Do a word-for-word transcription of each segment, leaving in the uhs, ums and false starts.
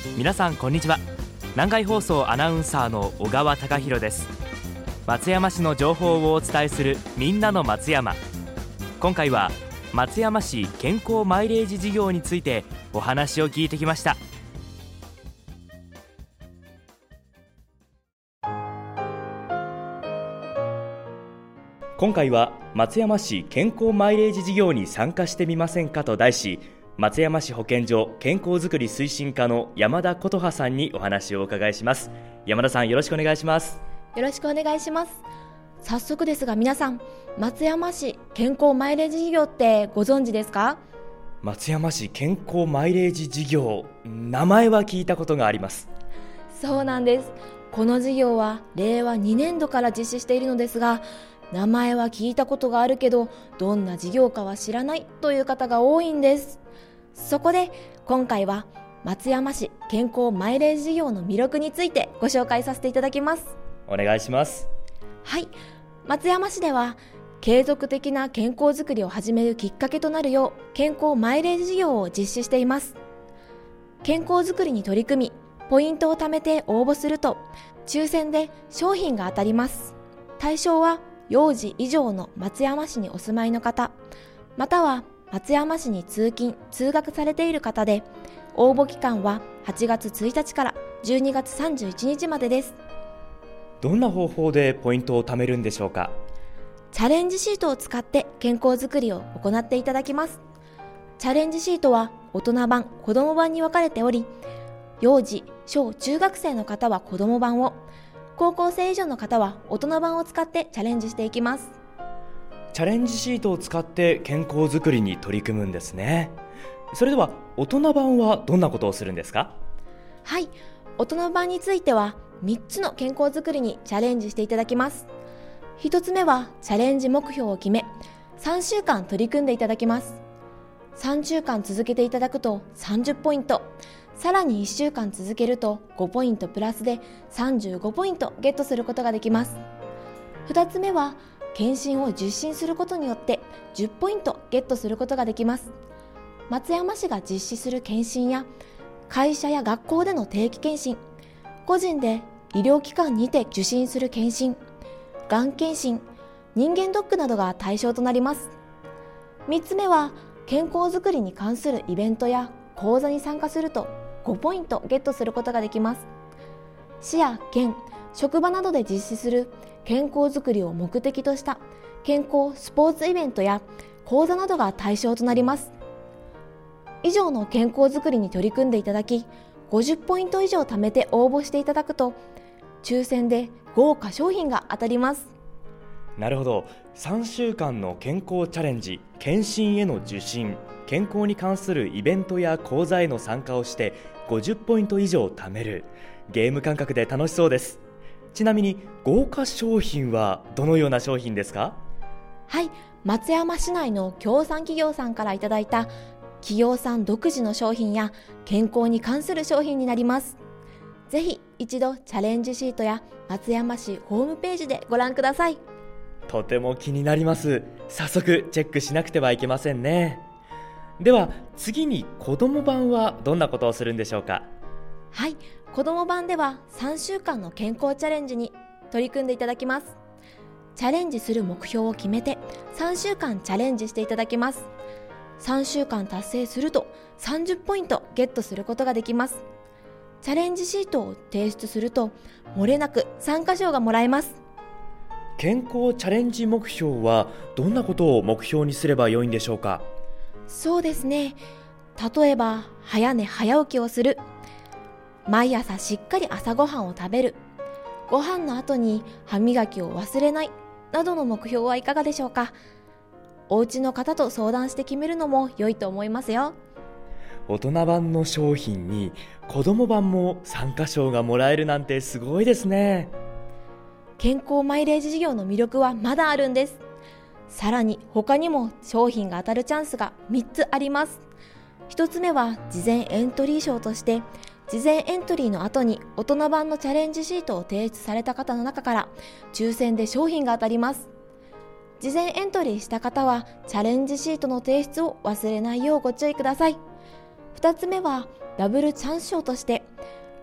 皆さんこんにちは。南海放送アナウンサーの小川貴博です。松山市の情報をお伝えするみんなの松山。今回は松山市健康マイレージ事業についてお話を聞いてきました。今回は松山市健康マイレージ事業に参加してみませんかと題し、松山市保健所健康づくり推進課の山田琴葉さんにお話をお伺いします。山田さん、よろしくお願いします。 よろしくお願いします。早速ですが、皆さん、松山市健康マイレージ事業ってご存知ですか？ 松山市健康マイレージ事業、名前は聞いたことがあります。 そうなんです。この事業はれいわにねんどから実施しているのですが、名前は聞いたことがあるけどどんな事業かは知らないという方が多いんです。そこで今回は松山市健康マイレージ事業の魅力についてご紹介させていただきます。 お願いします。 はい、松山市では継続的な健康づくりを始めるきっかけとなるよう健康マイレージ事業を実施しています。健康づくりに取り組みポイントを貯めて応募すると抽選で商品が当たります。対象は幼児以上の松山市にお住まいの方、または松山市に通勤・通学されている方で、応募期間ははちがつついたちからじゅうにがつさんじゅういちにちまでです。 どんな方法でポイントを貯めるんでしょうか？ チャレンジシートを使って健康づくりを行っていただきます。チャレンジシートは大人版、子ども版に分かれており、幼児・小・中学生の方は子ども版を、高校生以上の方は大人版を使ってチャレンジしていきます。 チャレンジシートを使って健康づくりに取り組むんですね。それでは大人版はどんなことをするんですか？ はい、大人版についてはみっつの健康づくりにチャレンジしていただきます。ひとつめはチャレンジ目標を決めさんしゅうかん取り組んでいただきます。さんしゅうかん続けていただくとさんじゅっポイント、さらにいっしゅうかん続けるとごポイントプラスでさんじゅうごポイントゲットすることができます。ふたつめは検診を受診することによってじゅっポイントゲットすることができます。松山市が実施する検診や会社や学校での定期検診、個人で医療機関にて受診する検診、がん検診、人間ドックなどが対象となります。みっつめは健康づくりに関するイベントや講座に参加するとごポイントゲットすることができます。市や県、職場などで実施する健康づくりを目的とした健康スポーツイベントや講座などが対象となります。以上の健康づくりに取り組んでいただき、ごじゅっポイント以上貯めて応募していただくと抽選で豪華商品が当たります。 なるほど。さんしゅうかんの健康チャレンジ、検診への受診、健康に関するイベントや講座への参加をしてごじゅっポイント以上貯める。ゲーム感覚で楽しそうです。ちなみに豪華商品はどのような商品ですか？ はい、松山市内の協賛企業さんからいただいた企業さん独自の商品や健康に関する商品になります。ぜひ一度チャレンジシートや松山市ホームページでご覧ください。 とても気になります。早速チェックしなくてはいけませんね。では次に子ども版はどんなことをするんでしょうか？ はい、子ども版ではさんしゅうかんの健康チャレンジに取り組んでいただきます。チャレンジする目標を決めてさんしゅうかんチャレンジしていただきます。さんしゅうかん達成するとさんじゅっポイントゲットすることができます。チャレンジシートを提出すると漏れなく参加賞がもらえます。 健康チャレンジ目標はどんなことを目標にすればよいんでしょうか？ そうですね、例えば早寝早起きをする、毎朝しっかり朝ごはんを食べる、ご飯の後に歯磨きを忘れないなどの目標はいかがでしょうか？お家の方と相談して決めるのも良いと思いますよ。 大人版の商品に子ども版も参加賞がもらえるなんてすごいですね。 健康マイレージ事業の魅力はまだあるんです。さらに他にも商品が当たるチャンスがみっつあります。ひとつめは事前エントリー賞として、事前エントリーの後に大人版のチャレンジシートを提出された方の中から抽選で商品が当たります。事前エントリーした方はチャレンジシートの提出を忘れないようご注意ください。ふたつめはダブルチャンス賞として、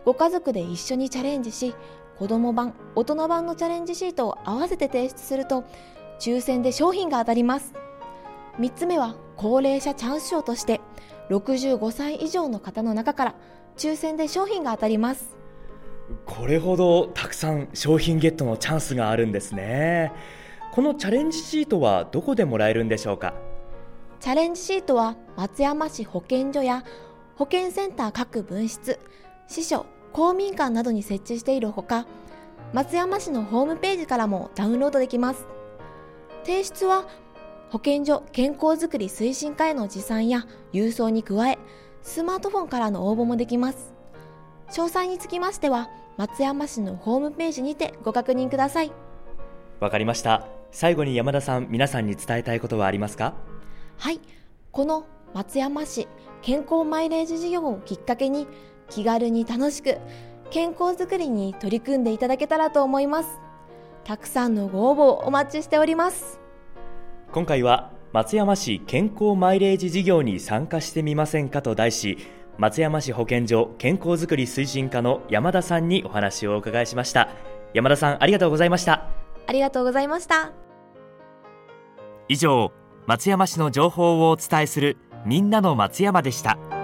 ご家族で一緒にチャレンジし、子ども版、大人版のチャレンジシートを合わせて提出すると抽選で商品が当たります。みっつめは高齢者チャンス賞として、ろくじゅうごさい以上の方の中から抽選で商品が当たります。 これほどたくさん商品ゲットのチャンスがあるんですね。このチャレンジシートはどこでもらえるんでしょうか？ チャレンジシートは松山市保健所や保健センター各分室、支所、公民館などに設置しているほか、松山市のホームページからもダウンロードできます。提出は保健所健康づくり推進課への持参や郵送に加え、スマートフォンからの応募もできます。詳細につきましては松山市のホームページにてご確認ください。 わかりました。最後に山田さん、皆さんに伝えたいことはありますか？ はい、この松山市健康マイレージ事業をきっかけに、気軽に楽しく健康づくりに取り組んでいただけたらと思います。たくさんのご応募をお待ちしております。 今回は松山市健康マイレージ事業に参加してみませんかと題し、松山市保健所健康づくり推進課の山田さんにお話をお伺いしました。山田さん、ありがとうございました。 ありがとうございました。 以上、松山市の情報をお伝えするみんなの松山でした。